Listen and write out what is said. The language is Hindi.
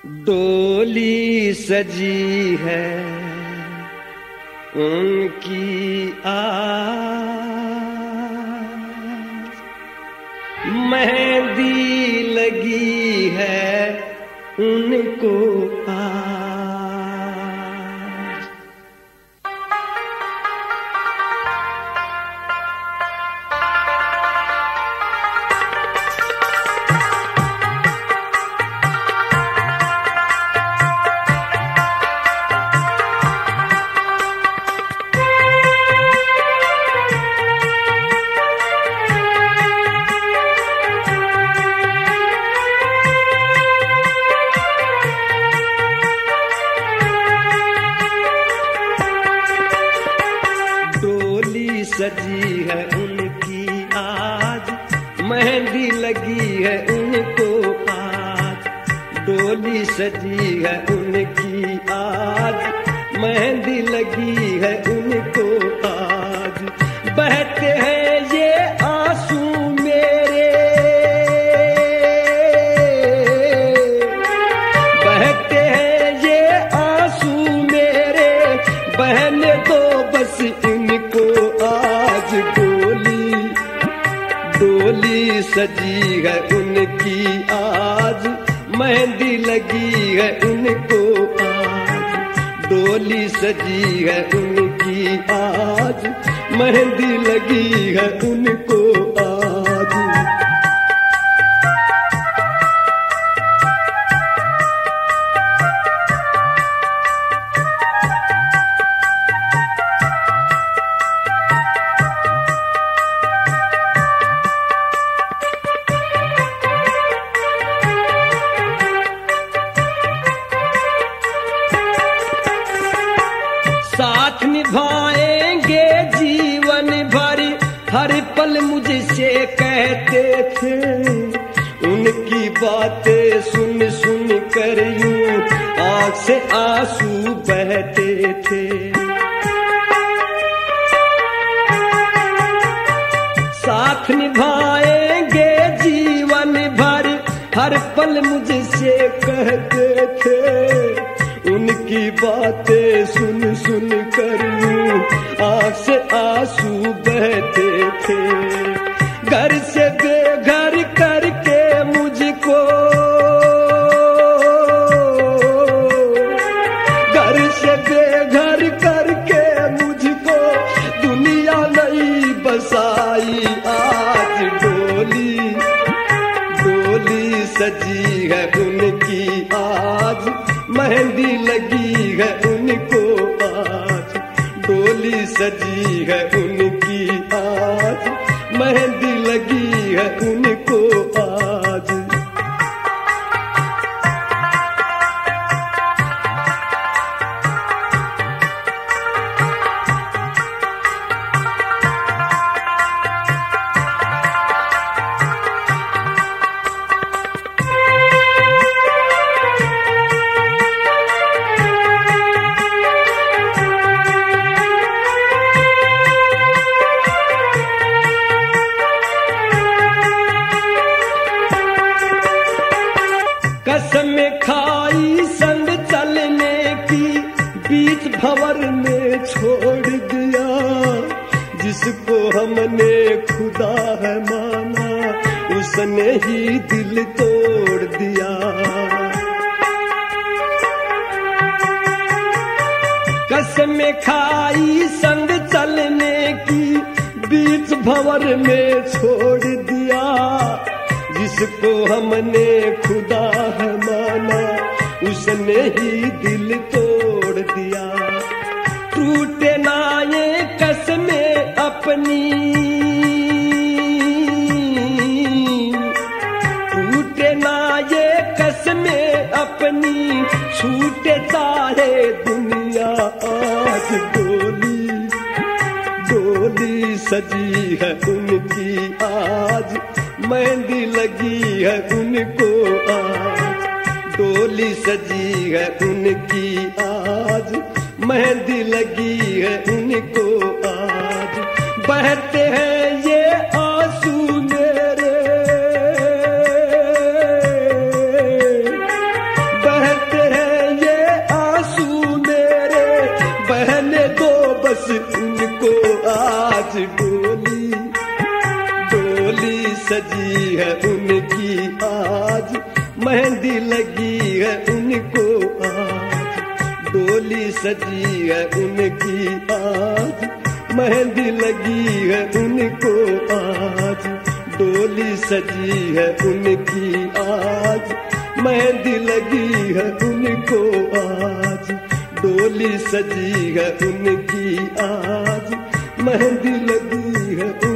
डोली सजी है उनकी आज, मेहंदी लगी है उनको आज। सजी है उनकी आज, मेहंदी लगी है उनको आज। डोली सजी है उनकी आज, मेहंदी लगी है उनको आज। बहते हैं ये आंसू मेरे, बहते हैं ये आंसू मेरे, बहने दो बस इनको आज। डोली सजी है उनकी आज, मेहंदी लगी है उनको आज। डोली सजी है उनकी आज, मेहंदी लगी है उनको आज। साथ निभाएंगे जीवन भर, हर पल मुझसे कहते थे। उनकी बातें सुन सुन कर यूं आँख से आंसू बहते थे। साथ निभाएंगे जीवन भर, हर पल मुझसे कहते थे। उनकी बातें सुन सुन कर आँख से आंसू बहते थे। घर से बेघर करके मुझको, घर से बेघर करके मुझको दुनिया नहीं बसाई आज। डोली सजी है उनकी आज, मेहंदी लगी है उनको आज। डोली सजी है उनकी आज, मेहंदी लगी है उनको आज। कसम खाई संग चलने की, बीच भंवर में छोड़ दिया। जिसको हमने खुदा है माना, उसने ही दिल तोड़ दिया। कसम खाई संग चलने की, बीच भंवर में छोड़ दिया। जिसको हमने खुदा है माना, उसने ही दिल तोड़ दिया। टूटे ना ये कसमें अपनी, टूटे ना ये कसमें अपनी, छूटे चाहे दुनिया आज। डोली सजी है उनकी आज, मेहंदी लगी है उनको आज। डोली सजी है उनकी आज, मेहंदी लगी है उनको आज। बहते हैं ये आंसू मेरे, बहते मेहंदी लगी है उनको आज, डोली सजी है उनकी आज, मेहंदी लगी है उनको आज, डोली सजी है उनकी आज, मेहंदी लगी है उनको आज, डोली सजी है उनकी आज, मेहंदी लगी है